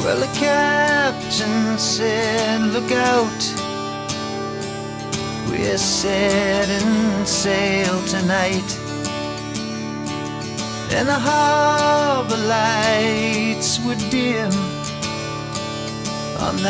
Well, the captain said, look out, we're setting sail tonight. And the harbor lights were dim on